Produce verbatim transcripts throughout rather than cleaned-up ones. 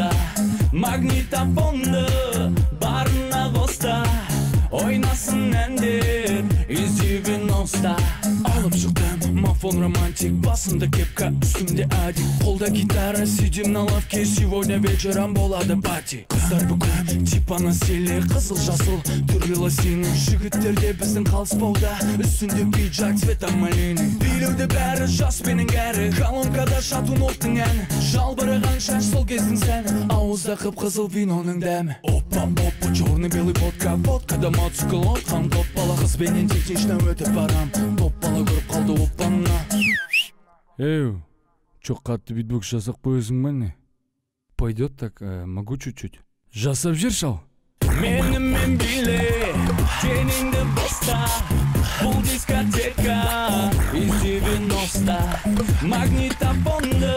bosta, magnitofondu barına kosta, oynasın endir yüz девяносто. Alıp çıktım mafon romantik, basımda kepka üstümde adik, kolda gitara сидим на лавке, сегодня вечером болады пати. Kızlar bugün типа насилие, kızıl жасыл түрлі лосины, жігіттерде біздің қалыспауда, үстінде пиджак цвета малины. Билеуде бәрі жас менің әрі, колонкада шатун оттың әні, жалбыраған шаш сол кездің сәні, ауызда қып-қызыл виноның дәмі. Опа-опа, черный-белый водка, водкада мотоцикл отқан топ бала, қызбенен технично өтіп барам, топ бала көріп қалды оппанна. Эу, чё қатты битбокс жасап қойысың ба не? Пойдет так, э, могу чуть-чуть. Жасап жүрші ау. Менімен биле, деніңді боста, бұл дискотека из девяносто. Магнитофонды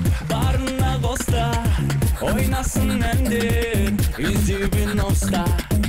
барына қоста, ойнасын әндер из девяносто.